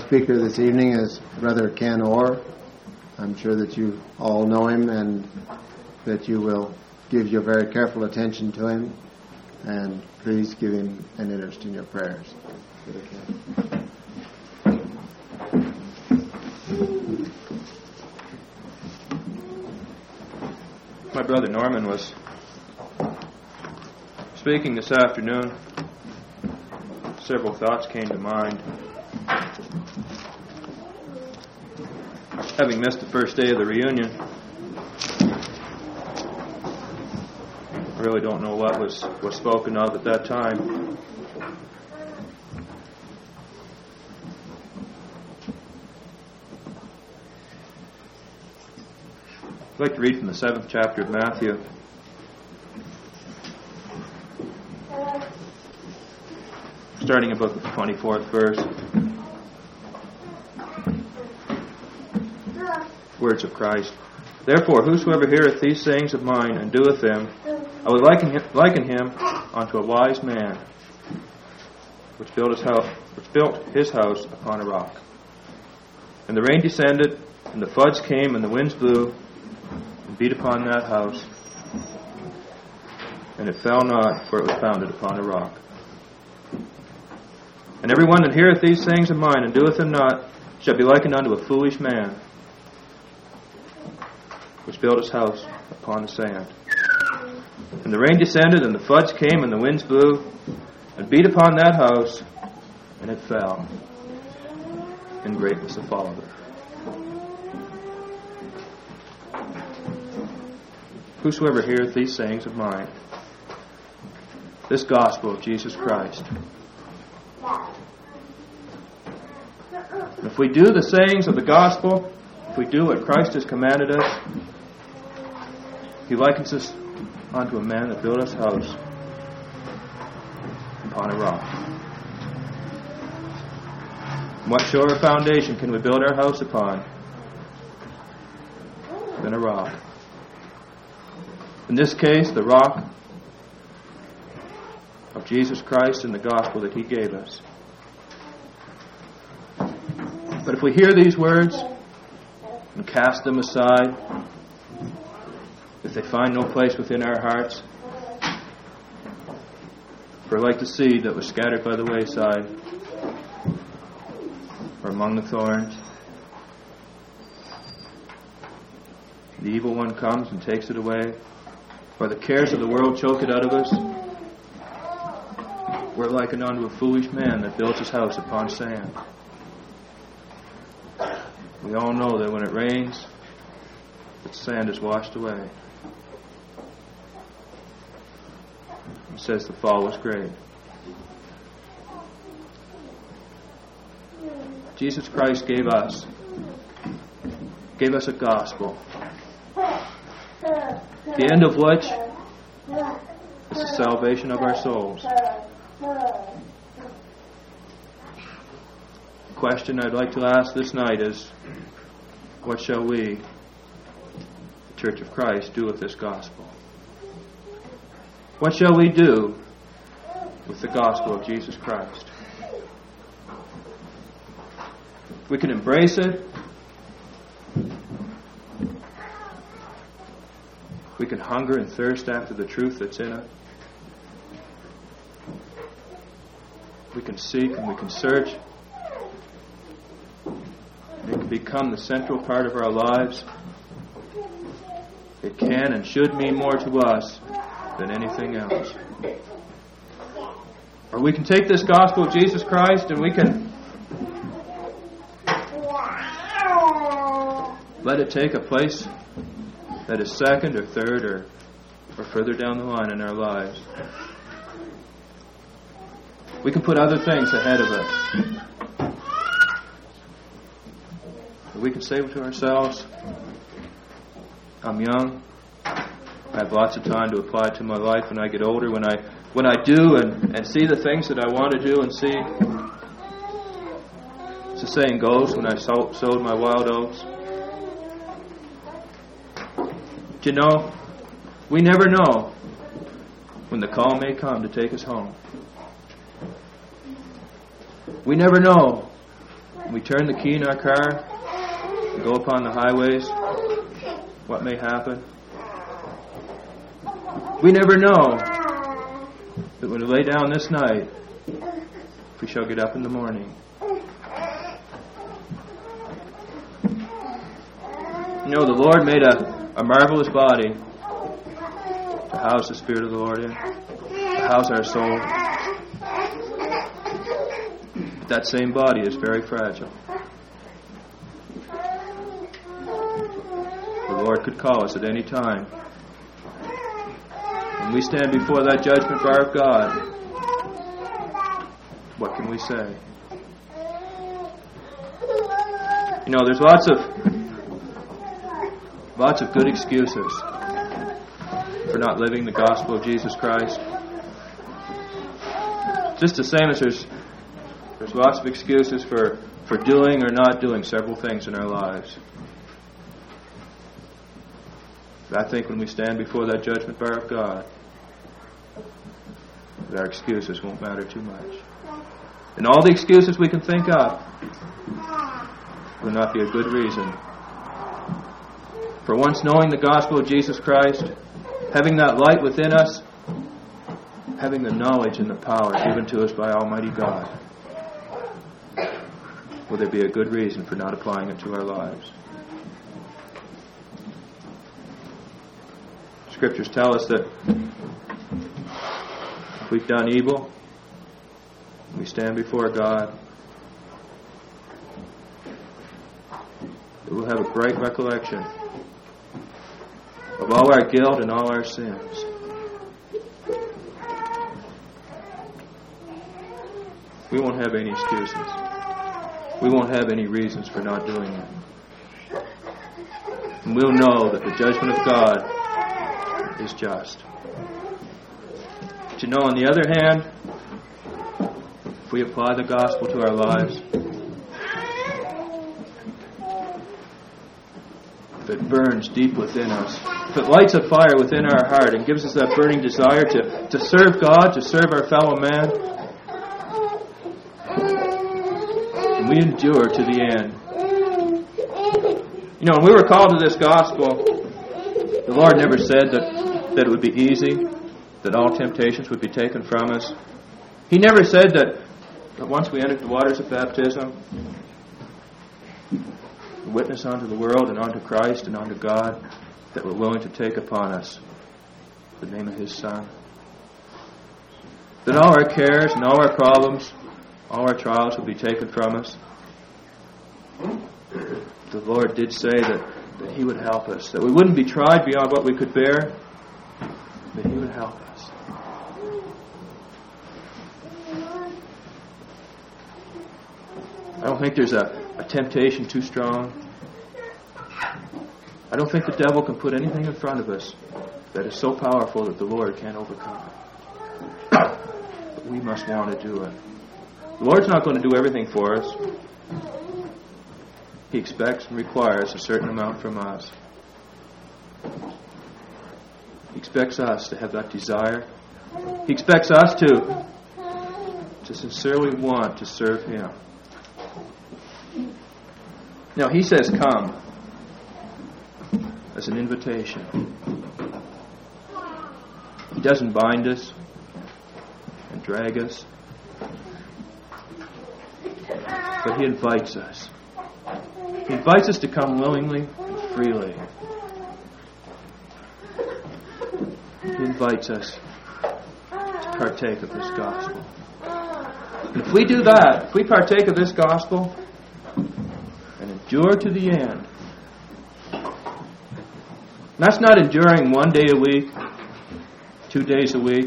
speaker this evening is Brother Ken Orr. I'm sure that you all know him and that you will give your very careful attention to him, and please give him an interest in your prayers. Brother Ken. My brother Norman was speaking this afternoon. Several thoughts came to mind. Having missed the first day of the reunion, I really don't know what was spoken of at that time. I'd like to read from the 7th chapter of Matthew. Starting about the 24th verse. Words of Christ. Therefore, whosoever heareth these sayings of mine and doeth them, I would liken him unto a wise man, which built his house upon a rock. And the rain descended, and the floods came, and the winds blew, and beat upon that house, and it fell not, for it was founded upon a rock. And every one that heareth these sayings of mine and doeth them not shall be likened unto a foolish man, which built his house upon the sand. And the rain descended, and the floods came, and the winds blew, and beat upon that house, and it fell, and great was the fall of it. Whosoever heareth these sayings of mine, this gospel of Jesus Christ. If we do the sayings of the gospel, if we do what Christ has commanded us, He likens us unto a man that built his house upon a rock. What surer foundation can we build our house upon than a rock? In this case, the rock of Jesus Christ and the gospel that He gave us. But if we hear these words and cast them aside, if they find no place within our hearts, we're like the seed that was scattered by the wayside or among the thorns. The evil one comes and takes it away, or the cares of the world choke it out of us. We're likened unto a foolish man that builds his house upon sand. We all know that when it rains, the sand is washed away. It says the fall was great. Jesus Christ gave us a gospel, the end of which is the salvation of our souls. The question I'd like to ask this night is, what shall we, the Church of Christ, do with this gospel? What shall we do with the gospel of Jesus Christ? We can embrace it. We can hunger and thirst after the truth that's in it. We can seek and we can search. It can become the central part of our lives. It can and should mean more to us than anything else. Or we can take this gospel of Jesus Christ and we can let it take a place that is second or third or further down the line in our lives. We can put other things ahead of it. We can say to ourselves, I'm young. I have lots of time to apply it to my life when I get older. When I do and see the things that I want to do and see. As the saying goes, when I sowed my wild oats. But you know, we never know when the call may come to take us home. We never know We turn the key in our car and go upon the highways. What may happen? We never know that when we lay down this night, we shall get up in the morning. You know, the Lord made a marvelous body to house the Spirit of the Lord in, to house our soul. But that same body is very fragile. The Lord could call us at any time. When we stand before that judgment bar of God, what can we say? You know, there's lots of good excuses for not living the gospel of Jesus Christ. Just the same as there's lots of excuses for doing or not doing several things in our lives. But I think when we stand before that judgment bar of God, that our excuses won't matter too much. And all the excuses we can think of will not be a good reason for once knowing the gospel of Jesus Christ, having that light within us, having the knowledge and the power given to us by Almighty God. Will there be a good reason for not applying it to our lives? Scriptures tell us that if we've done evil, we stand before God, that we'll have a great recollection of all our guilt and all our sins. We won't have any excuses. We won't have any reasons for not doing it. And we'll know that the judgment of God is just. But you know, on the other hand, if we apply the gospel to our lives, if it burns deep within us, if it lights a fire within our heart and gives us that burning desire to serve God, to serve our fellow man, and we endure to the end. You know, when we were called to this gospel, the Lord never said that it would be easy, that all temptations would be taken from us. He never said that once we entered the waters of baptism, witness unto the world and unto Christ and unto God, that we're willing to take upon us the name of His Son. That all our cares and all our problems, all our trials will be taken from us. The Lord did say that He would help us, that we wouldn't be tried beyond what we could bear, that He would help us. I don't think there's a temptation too strong. I don't think the devil can put anything in front of us that is so powerful that the Lord can't overcome it. But we must want to do it. The Lord's not going to do everything for us. He expects and requires a certain amount from us. He expects us to have that desire. He expects us to sincerely want to serve Him. Now, He says, come, as an invitation. He doesn't bind us and drag us, but He invites us. He invites us to come willingly and freely. He invites us to partake of this gospel. And if we do that, if we partake of this gospel and endure to the end, that's not enduring 1 day a week, 2 days a week.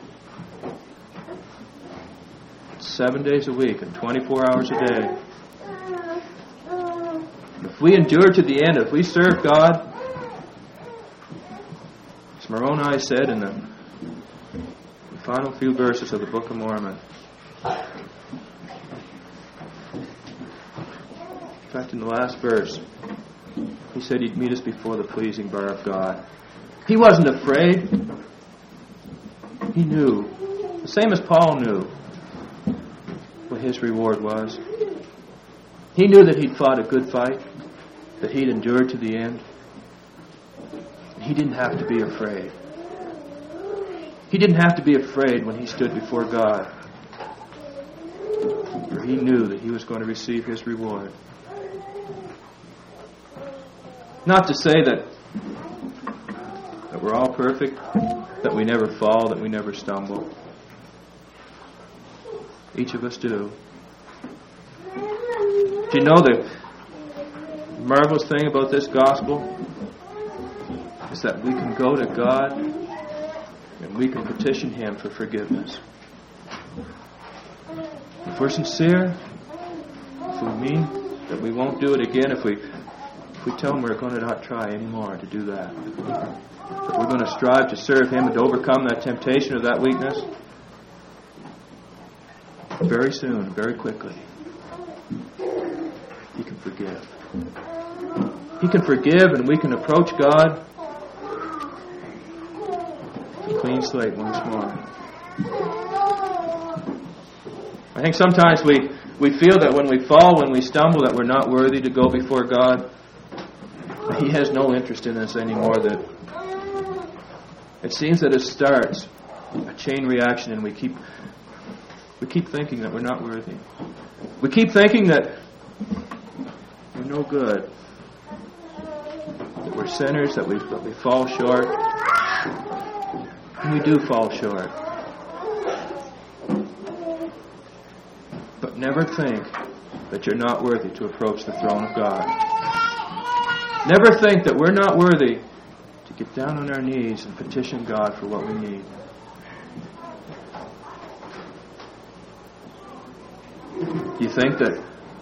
It's 7 days a week and 24 hours a day. If we endure to the end, if we serve God, as Moroni said in the final few verses of the Book of Mormon, in fact, in the last verse, he said He'd meet us before the pleasing bar of God. He wasn't afraid. He knew, the same as Paul knew, what his reward was. He knew that he'd fought a good fight, that he'd endured to the end. He didn't have to be afraid. He didn't have to be afraid when he stood before God, for he knew that he was going to receive his reward. Not to say that we're all perfect, that we never fall, that we never stumble. Each of us do. Do you know the marvelous thing about this gospel is that we can go to God and we can petition Him for forgiveness. If we're sincere, if we mean that we won't do it again, if we tell Him we're going to not try anymore to do that we're going to strive to serve Him and to overcome that temptation or that weakness, very soon, very quickly, He can forgive. He can forgive, and we can approach God with a clean slate once more. I think sometimes we feel that when we fall, when we stumble, that we're not worthy to go before God. He has no interest in us anymore. That it seems that it starts a chain reaction, and we keep thinking that we're not worthy. We keep thinking that we're no good, that we're sinners, that we fall short, and we do fall short. But never think that you're not worthy to approach the throne of God. Never think that we're not worthy to get down on our knees and petition God for what we need. Do you think that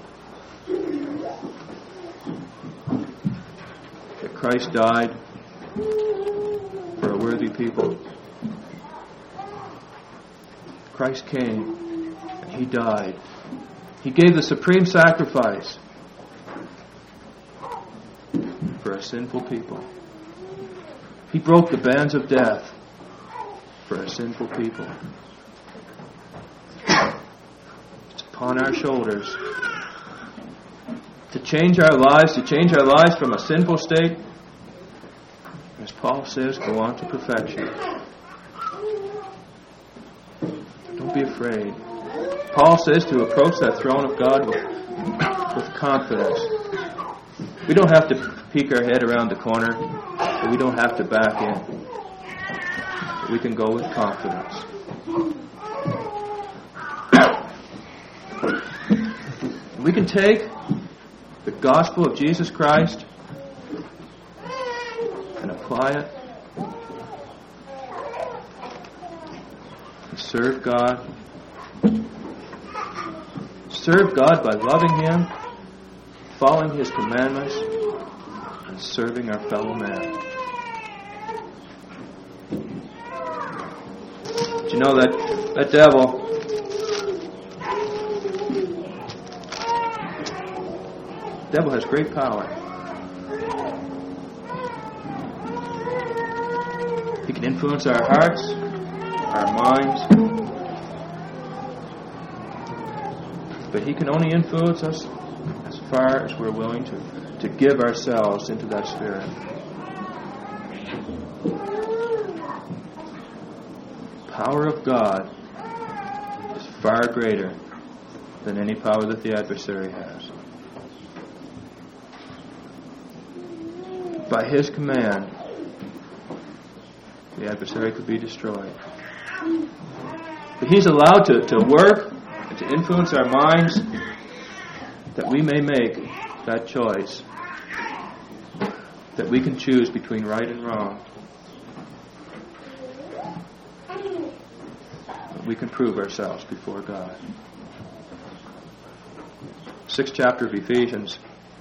Christ died for a worthy people? Christ came and He died. He gave the supreme sacrifice for a sinful people. He broke the bands of death for a sinful people. It's upon our shoulders to change our lives from a sinful state, as Paul says, go on to perfection. Don't be afraid. Paul says to approach that throne of God with confidence. We don't have to peek our head around the corner. We don't have to back in. We can go with confidence. We can take the gospel of Jesus Christ and apply it and serve God. Serve God by loving Him, following His commandments, and serving our fellow man. Do you know that devil, has great power. He can influence our hearts, our minds, but he can only influence us as far as we're willing to give ourselves into that spirit. The power of God is far greater than any power that the adversary has. By His command, the adversary could be destroyed. But He's allowed to work and to influence our minds that we may make that choice, that we can choose between right and wrong. That we can prove ourselves before God. 6th chapter of Ephesians.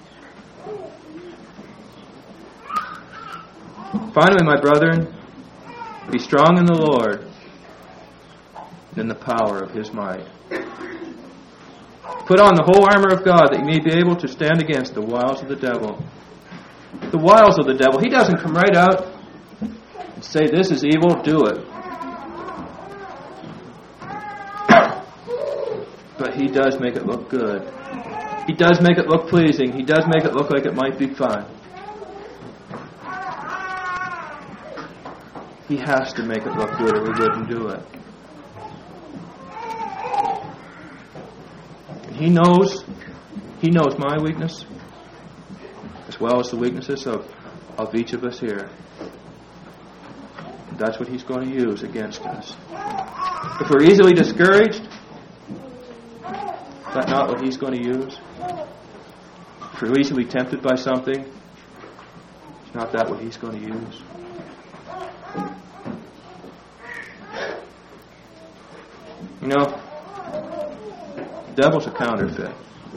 Finally, my brethren, be strong in the Lord and in the power of His might. Put on the whole armor of God that you may be able to stand against the wiles of the devil. The wiles of the devil. He doesn't come right out and say, this is evil, do it. But he does make it look good. He does make it look pleasing. He does make it look like it might be fun. He has to make it look good or we wouldn't do it. And He knows my weakness as well as the weaknesses of each of us here. And that's what He's going to use against us. If we're easily discouraged, is that not what He's going to use? If we're easily tempted by something, is not that what He's going to use? You know, the devil's a counterfeit.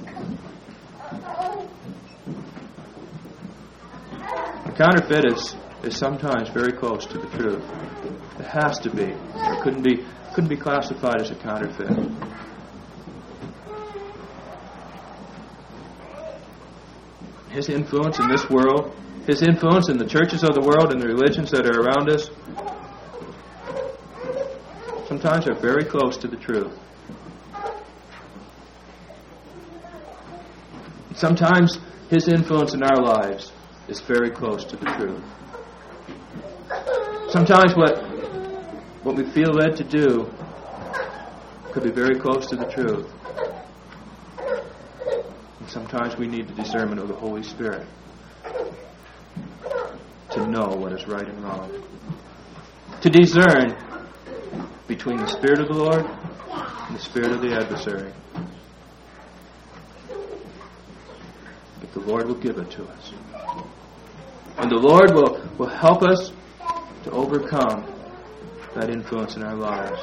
A counterfeit is sometimes very close to the truth. It has to be. It couldn't be classified as a counterfeit. His influence in this world, His influence in the churches of the world and the religions that are around us, sometimes are very close to the truth. Sometimes His influence in our lives is very close to the truth. Sometimes what we feel led to do could be very close to the truth. And sometimes we need the discernment of the Holy Spirit to know what is right and wrong. To discern between the Spirit of the Lord and the spirit of the adversary. But the Lord will give it to us. And the Lord will help us to overcome that influence in our lives.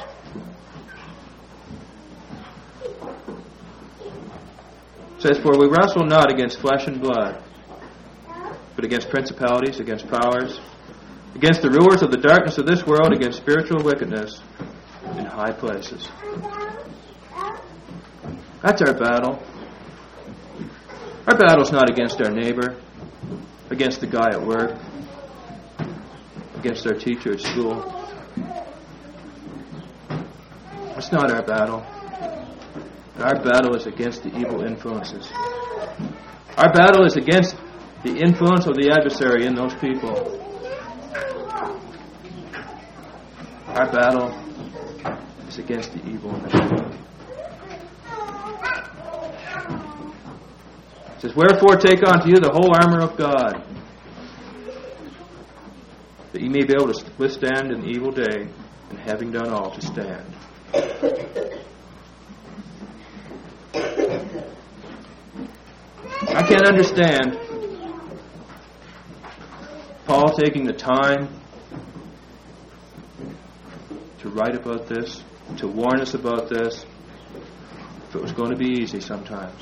It says, "For we wrestle not against flesh and blood, but against principalities, against powers, against the rulers of the darkness of this world, against spiritual wickedness in high places." That's our battle. Our battle's not against our neighbor, against the guy at work, against our teacher at school. It's not our battle. Our battle is against the evil influences. Our battle is against the influence of the adversary in those people. Our battle is against the evil in the world. It says, "Wherefore take unto you the whole armor of God, that ye may be able to withstand in the evil day, and having done all, to stand." I can't understand Paul taking the time to write about this, to warn us about this, if it was going to be easy sometimes.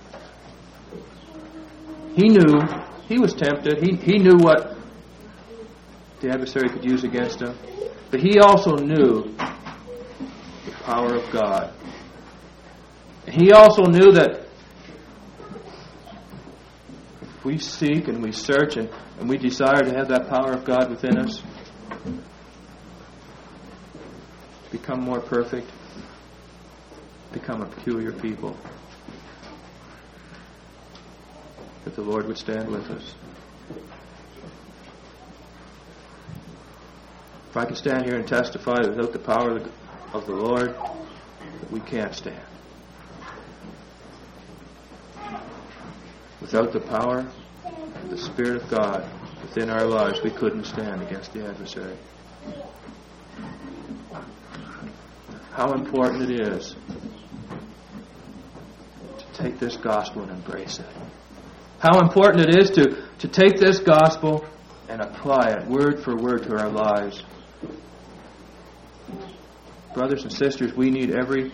He knew, he was tempted, he knew what the adversary could use against him, but he also knew the power of God. He also knew that if we seek and we search and we desire to have that power of God within us, become more perfect, become a peculiar people, that the Lord would stand with us. If I can stand here and testify that without the power of the Lord, that we can't stand. Without the power of the Spirit of God within our lives, we couldn't stand against the adversary. How important it is to take this gospel and embrace it. How important it is to take this gospel and apply it word for word to our lives. Brothers and sisters, we need everything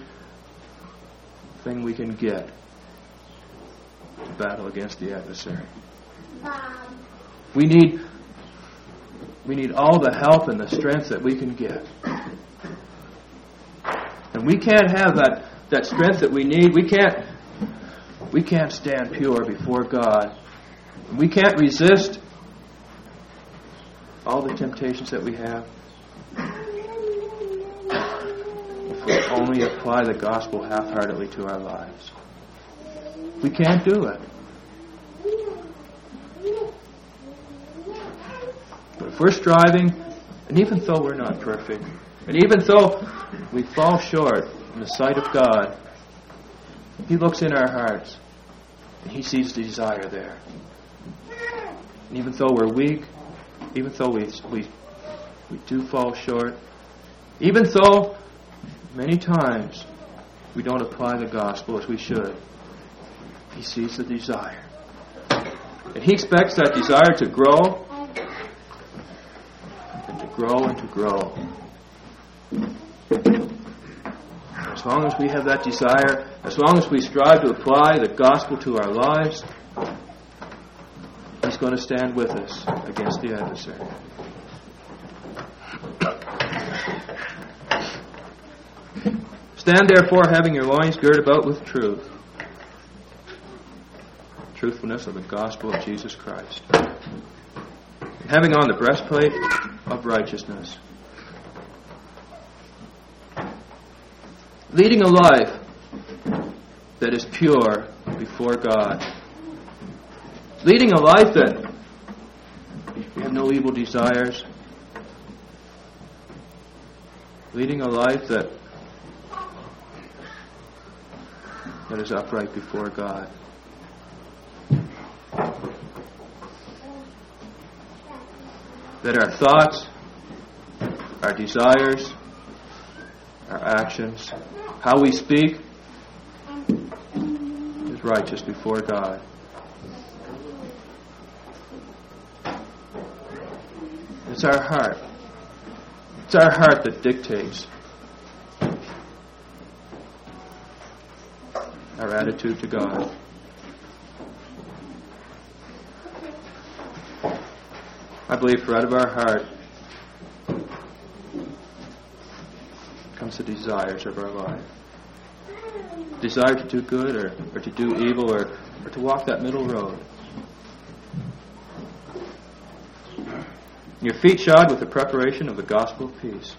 we can get to battle against the adversary. We need all the help and the strength that we can get. And we can't have that strength that we need. We can't stand pure before God. We can't resist all the temptations that we have if we only apply the gospel half-heartedly to our lives. We can't do it. But if we're striving, and even though we're not perfect, and even though we fall short in the sight of God, He looks in our hearts, and He sees the desire there. And even though we're weak, even though we do fall short, even though many times we don't apply the gospel as we should, He sees the desire. And He expects that desire to grow, and to grow, and to grow. As long as we have that desire, as long as we strive to apply the gospel to our lives, He's going to stand with us against the adversary. Stand therefore, having your loins girded about with truth, truthfulness of the gospel of Jesus Christ, and having on the breastplate of righteousness, leading a life that is pure before God, leading a life that we have no evil desires, leading a life that is upright before God. That our thoughts, our desires, our actions, how we speak, is righteous before God. It's our heart. It's our heart that dictates our attitude to God. I believe for out of our heart comes the desires of our life. Desire to do good or to do evil or to walk that middle road. Your feet shod with the preparation of the gospel of peace.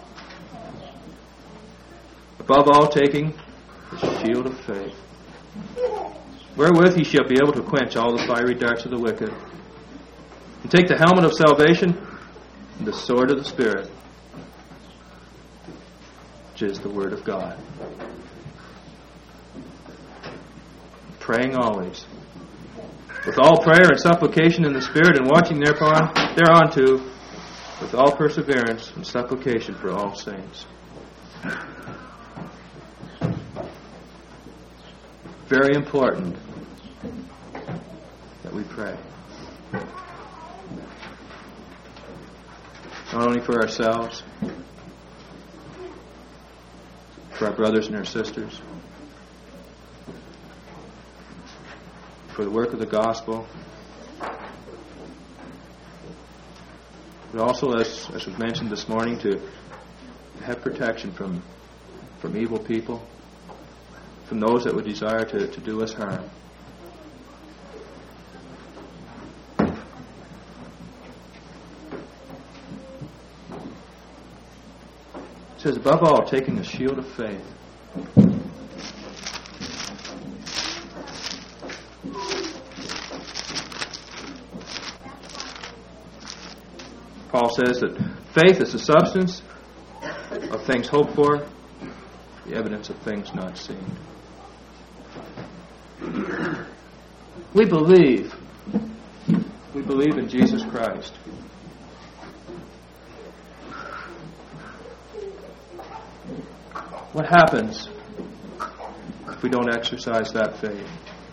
Above all, taking the shield of faith, wherewith ye shall be able to quench all the fiery darts of the wicked, and take the helmet of salvation and the sword of the Spirit, which is the Word of God. Praying always, with all prayer and supplication in the Spirit, and watching thereunto with all perseverance and supplication for all saints. Very important that we pray. Not only for ourselves, for our brothers and our sisters, for the work of the gospel, but also, as was mentioned this morning, to have protection from evil people, from those that would desire to do us harm. It says, above all, taking the shield of faith. Paul says that faith is the substance of things hoped for, the evidence of things not seen. We believe in Jesus Christ. What happens if we don't exercise that faith?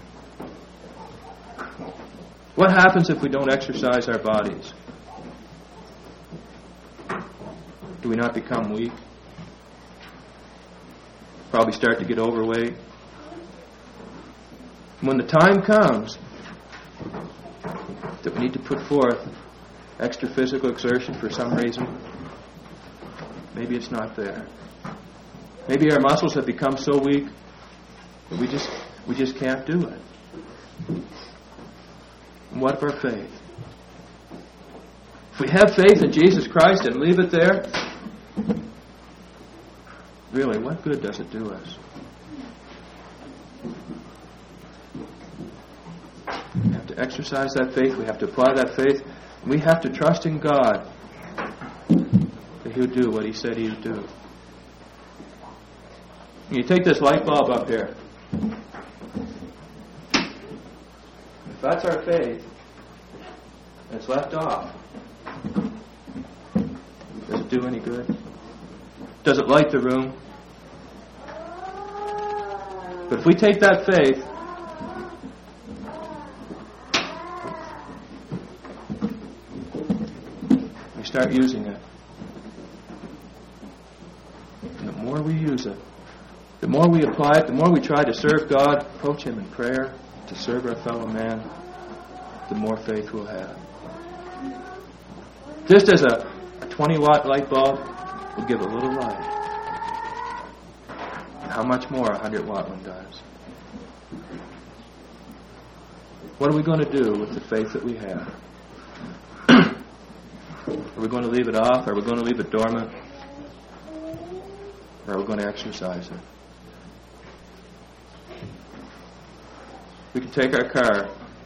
What happens if we don't exercise our bodies? Do we not become weak? Probably start to get overweight. When the time comes that we need to put forth extra physical exertion for some reason, maybe it's not there. Maybe our muscles have become so weak that we just can't do it. And what of our faith? If we have faith in Jesus Christ and leave it there, really, what good does it do us? exercise that faith. We have to apply that faith. We have to trust in God that He would do what He said He would do. You take this light bulb up here. If that's our faith, and it's left off, does it do any good? Does it light the room? But if we take that faith we start using it, and the more we use it, the more we apply it, the more we try to serve God, approach Him in prayer, to serve our fellow man, the more faith we'll have. Just as a 20-watt light bulb will give a little light, how much more a 100-watt one does? What are we going to do with the faith that we have? Are we going to leave it off? Are we going to leave it dormant? Or are we going to exercise it? We can take our car.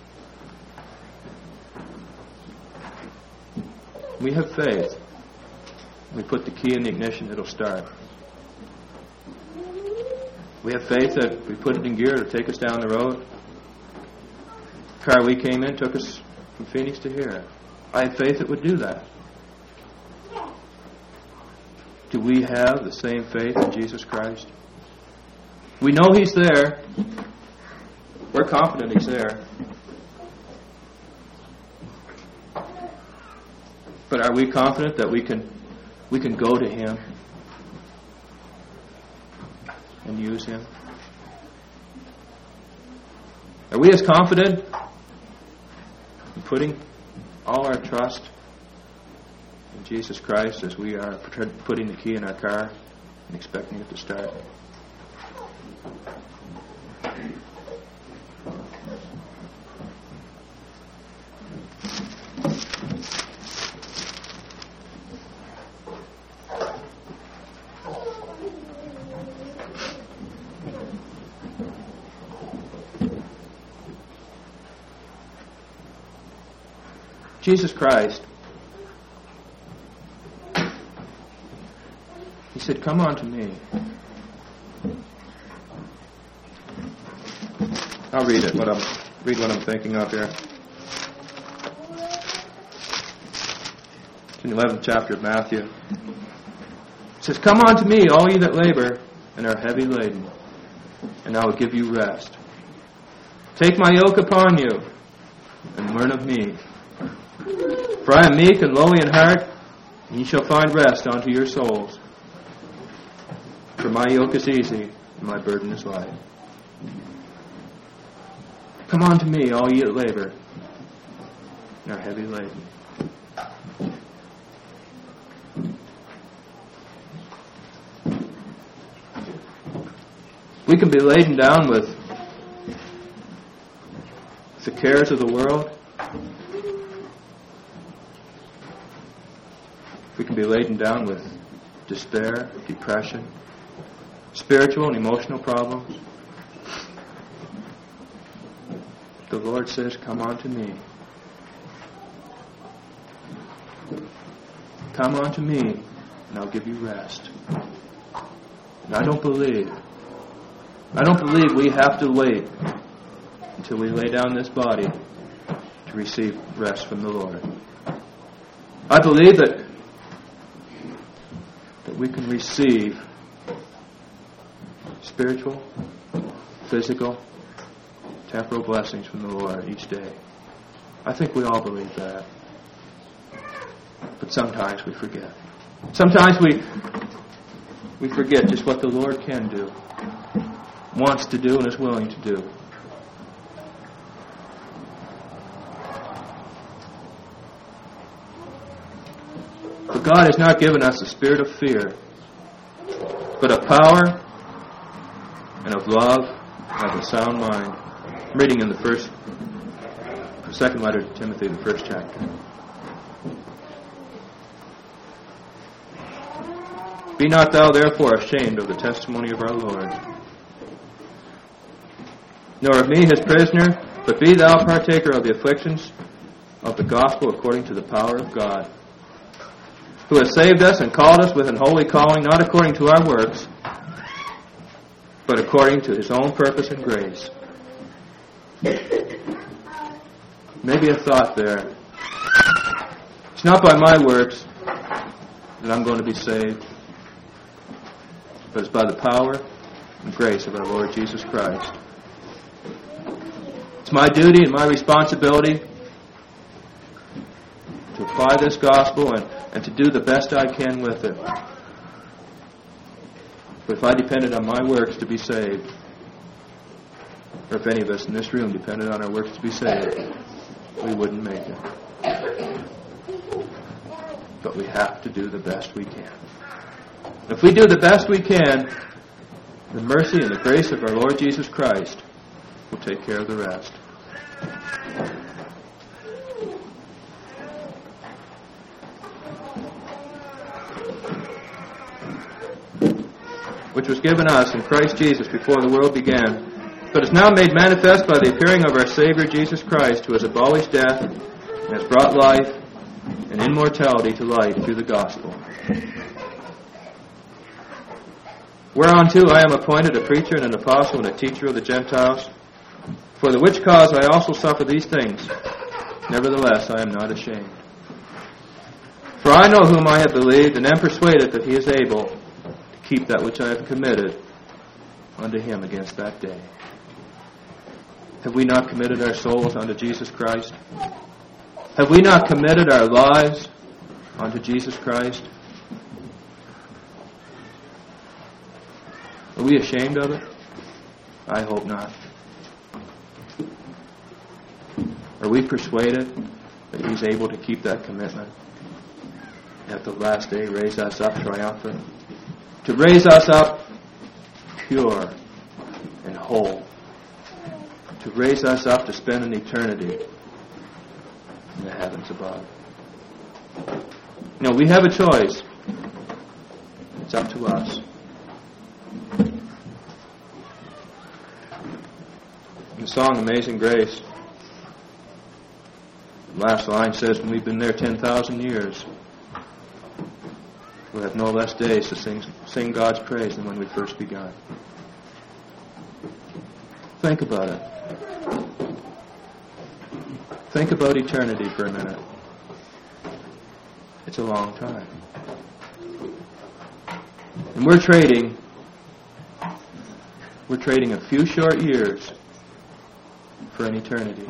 We have faith. We put the key in the ignition, it'll start. We have faith that we put it in gear to take us down the road. The car we came in took us from Phoenix to here. I have faith it would do that. Do we have the same faith in Jesus Christ? We know He's there. We're confident He's there. But are we confident that we can go to Him and use Him? Are we as confident in putting all our trust in Jesus Christ as we are putting the key in our car and expecting it to start? Jesus Christ, He said, "Come unto me." I'll read it. What I'm thinking of here. It's in the 11th chapter of Matthew. It says, "Come unto me, all ye that labor and are heavy laden, and I will give you rest. Take my yoke upon you, and learn of me. For I am meek and lowly in heart, and ye shall find rest unto your souls. For my yoke is easy, and my burden is light." Come unto me, all ye that labor and are heavy laden. We can be laden down with the cares of the world. We can be laden down with despair, depression, spiritual and emotional problems. The Lord says, "Come unto me. Come unto me, and I'll give you rest." And I don't believe we have to wait until we lay down this body to receive rest from the Lord. I believe that we can receive spiritual, physical, temporal blessings from the Lord each day. I think we all believe that. But sometimes we forget. Sometimes we forget just what the Lord can do, wants to do, and is willing to do. But God has not given us a spirit of fear, but of power and of love and of a sound mind. I'm reading in the second letter to Timothy, the 1st chapter. "Be not thou therefore ashamed of the testimony of our Lord, nor of me his prisoner, But be thou partaker of the afflictions of the gospel according to the power of God, who has saved us and called us with an holy calling, not according to our works, but according to His own purpose and grace. Maybe a thought there. It's not by my works that I'm going to be saved, but it's by the power and grace of our Lord Jesus Christ. It's my duty and my responsibility to apply this gospel and to do the best I can with it. But if I depended on my works to be saved, or if any of us in this room depended on our works to be saved, we wouldn't make it. But we have to do the best we can. If we do the best we can, the mercy and the grace of our Lord Jesus Christ will take care of the rest. Which was given us in Christ Jesus before the world began, but is now made manifest by the appearing of our Savior Jesus Christ, who has abolished death and has brought life and immortality to light through the gospel. Whereunto I am appointed a preacher and an apostle and a teacher of the Gentiles, for the which cause I also suffer these things. Nevertheless, I am not ashamed. For I know whom I have believed, and am persuaded that He is able to keep that which I have committed unto Him against that day. Have we not committed our souls unto Jesus Christ? Have we not committed our lives unto Jesus Christ? Are we ashamed of it? I hope not. Are we persuaded that He's able to keep that commitment? At the last day raise us up triumphant. To raise us up pure and whole. To raise us up to spend an eternity in the heavens above. We have a choice. It's up to us. The song Amazing Grace, the last line says, when we've been there 10,000 years, we'll have no less days to sing God's praise than when we first began. Think about it. Think about eternity for a minute. It's a long time. And we're trading a few short years for an eternity.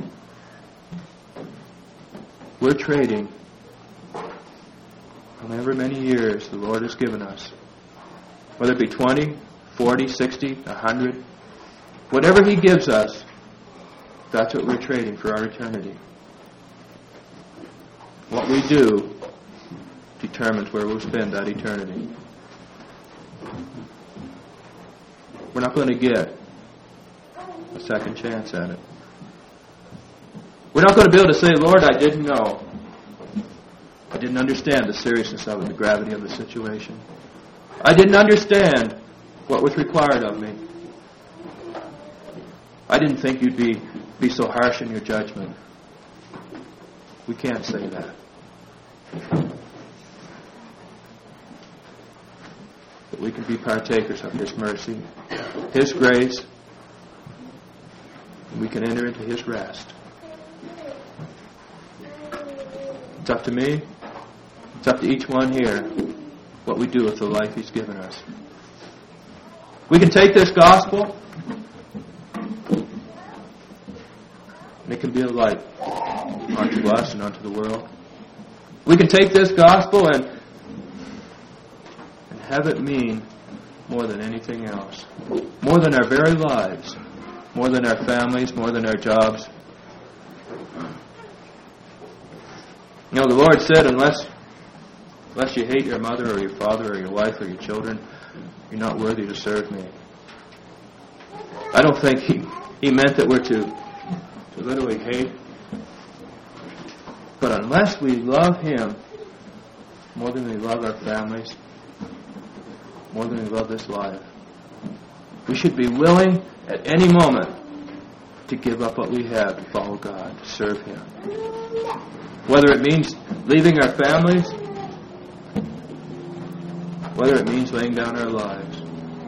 We're trading however many years the Lord has given us. Whether it be 20, 40, 60, 100. Whatever He gives us, that's what we're trading for our eternity. What we do determines where we'll spend that eternity. We're not going to get a second chance at it. We're not going to be able to say, Lord, I didn't know. I didn't understand the seriousness of it, the gravity of the situation. I didn't understand what was required of me. I didn't think you'd be so harsh in your judgment. We can't say that. But we can be partakers of His mercy, His grace, and we can enter into His rest. It's up to me. It's up to each one here what we do with the life He's given us. We can take this gospel, and it can be a light unto us and unto the world. We can take this gospel and have it mean more than anything else. More than our very lives. More than our families. More than our jobs. The Lord said, unless you hate your mother or your father or your wife or your children, you're not worthy to serve me. I don't think He meant that we're to literally hate. But unless we love Him more than we love our families, more than we love this life, we should be willing at any moment to give up what we have and follow God, to serve Him. Whether it means leaving our families, whether it means laying down our lives,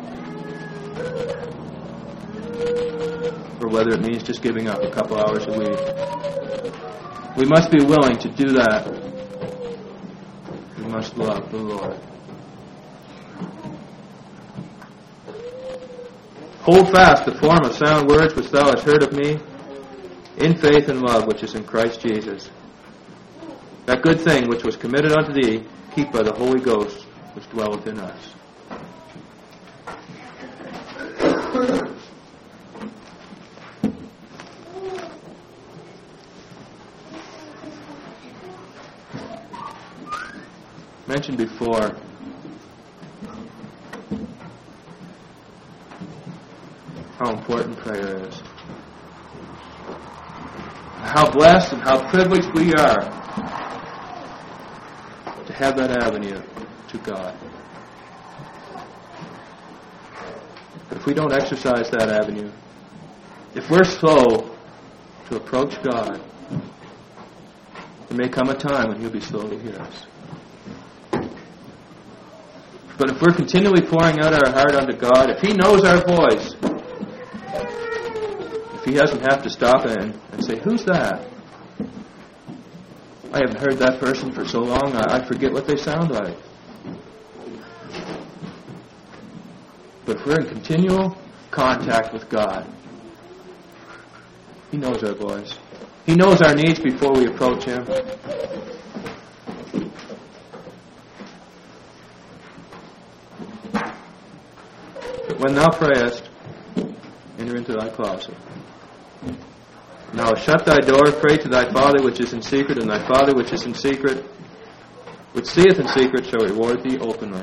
or whether it means just giving up a couple hours a week. We must be willing to do that. We must love the Lord. Hold fast the form of sound words which thou hast heard of me, in faith and love which is in Christ Jesus. That good thing which was committed unto thee, keep by the Holy Ghost which dwelleth in us. Mentioned before, how important prayer is. How blessed and how privileged we are to have that avenue to God. But if we don't exercise that avenue, if we're slow to approach God, there may come a time when He'll be slow to hear us. But if we're continually pouring out our heart unto God, if He knows our voice, if He doesn't have to stop and say, who's that? I haven't heard that person for so long, I forget what they sound like. But if we're in continual contact with God, He knows our voice. He knows our needs before we approach Him. But when thou prayest, enter into thy closet. Now shut thy door, pray to thy Father which is in secret, and thy Father which is in secret, which seeth in secret, shall reward thee openly.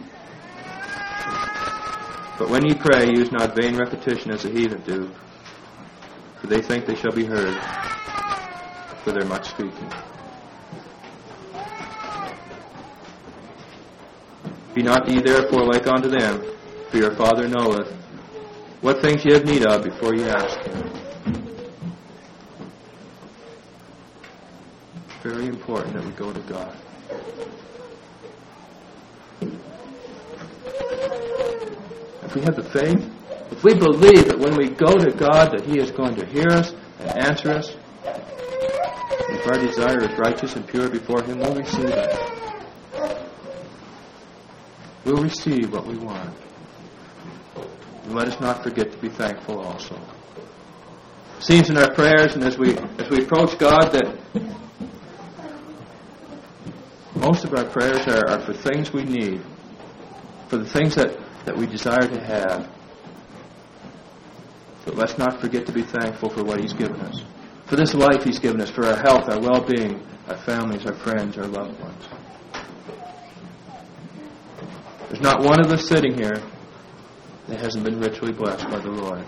But when ye pray, use not vain repetition as the heathen do, for they think they shall be heard for their much speaking. Be not ye therefore like unto them, for your Father knoweth what things ye have need of before ye ask Him. Very important that we go to God. If we have the faith, if we believe that when we go to God that He is going to hear us and answer us, if our desire is righteous and pure before Him, we'll receive that. We'll receive what we want. And let us not forget to be thankful also. It seems in our prayers and as we approach God that most of our prayers are for things we need, for the things that we desire to have. But let's not forget to be thankful for what He's given us. For this life He's given us, for our health, our well-being, our families, our friends, our loved ones. There's not one of us sitting here that hasn't been richly blessed by the Lord.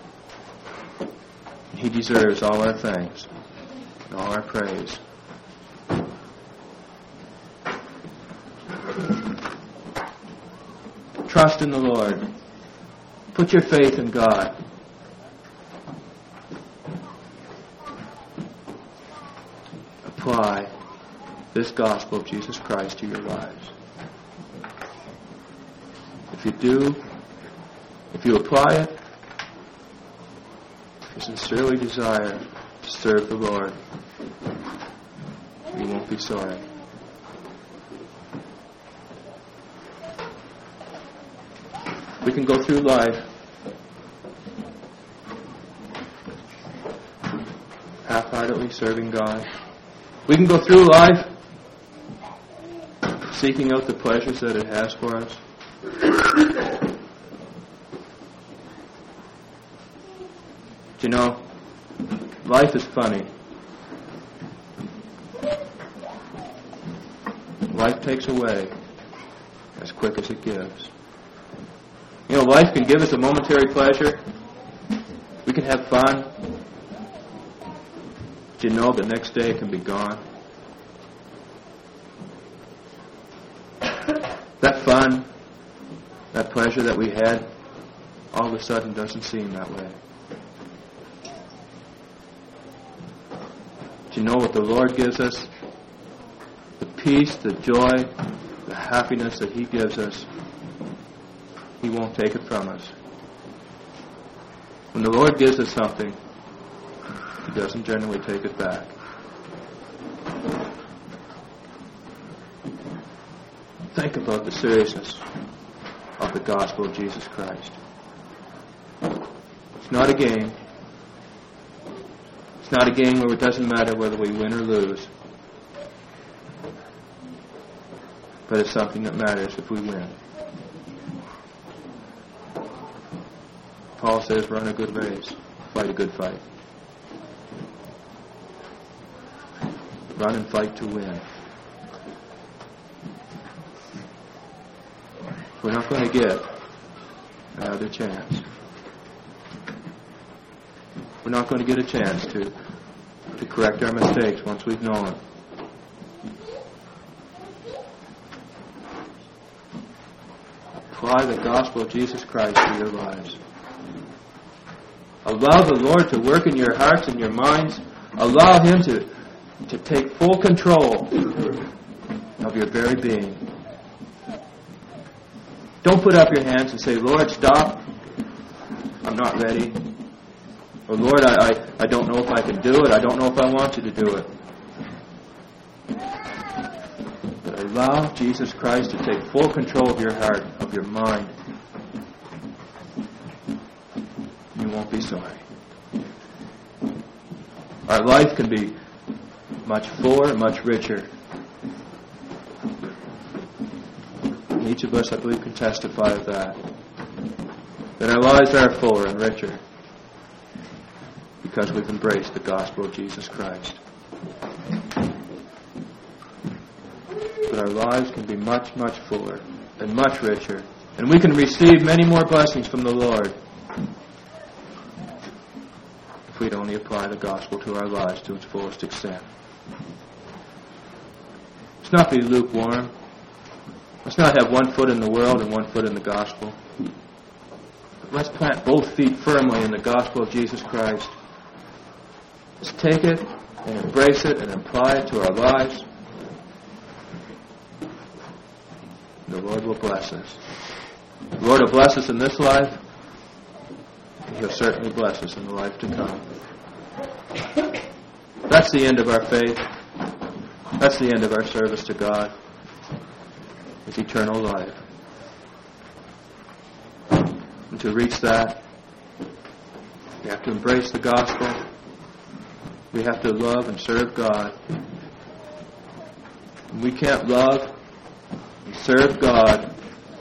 He deserves all our thanks and all our praise. Trust in the Lord. Put your faith in God. Apply this gospel of Jesus Christ to your lives. If you do, if you apply it, if you sincerely desire to serve the Lord, you won't be sorry. We can go through life half-heartedly serving God. We can go through life seeking out the pleasures that it has for us. But you know, life is funny. Life takes away as quick as it gives. You know, life can give us a momentary pleasure. We can have fun. But you know the next day it can be gone. That fun, that pleasure that we had, all of a sudden doesn't seem that way. you know what the Lord gives us? The peace, the joy, the happiness that He gives us, He won't take it from us. When the Lord gives us something, He doesn't generally take it back. Think about the seriousness of the gospel of Jesus Christ. It's not a game. It's not a game where it doesn't matter whether we win or lose. But it's something that matters if we win. Paul says, run a good race, fight a good fight. Run and fight to win. We're not going to get another chance. We're not going to get a chance to correct our mistakes once we've known them. Apply the gospel of Jesus Christ to your lives. Allow the Lord to work in your hearts and your minds. Allow Him to take full control of your very being. Don't put up your hands and say, Lord, stop. I'm not ready. Or Lord, I don't know if I can do it. I don't know if I want you to do it. But allow Jesus Christ to take full control of your heart, of your mind. You won't be sorry. Our life can be much fuller, much richer. And each of us, I believe, can testify of that. That our lives are fuller and richer because we've embraced the gospel of Jesus Christ. But our lives can be much, much fuller and much richer. And we can receive many more blessings from the Lord if we'd only apply the gospel to our lives to its fullest extent. Let's not be lukewarm. Let's not have one foot in the world and one foot in the gospel. But let's plant both feet firmly in the gospel of Jesus Christ. Let's take it and embrace it and apply it to our lives. And the Lord will bless us. The Lord will bless us in this life, and He'll certainly bless us in the life to come. That's the end of our faith. That's the end of our service to God. It's eternal life. And to reach that, we have to embrace the gospel. We have to love and serve God. And we can't love and serve God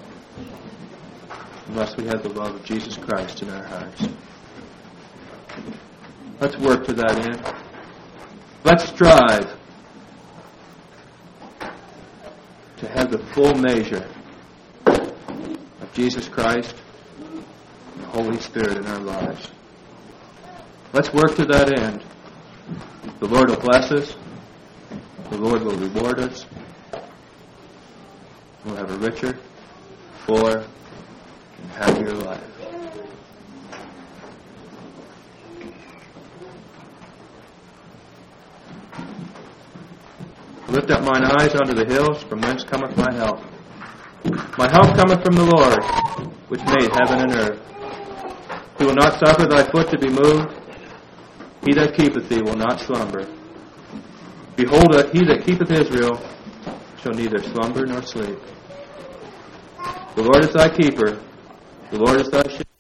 unless we have the love of Jesus Christ in our hearts. Let's work to that end. Let's strive to have the full measure of Jesus Christ and the Holy Spirit in our lives. Let's work to that end. The Lord will bless us. The Lord will reward us. We'll have a richer, fuller, and happier life. Lift up mine eyes unto the hills, from whence cometh my help. My help cometh from the Lord, which made heaven and earth. He will not suffer thy foot to be moved. He that keepeth thee will not slumber. Behold, he that keepeth Israel shall neither slumber nor sleep. The Lord is thy keeper. The Lord is thy shield.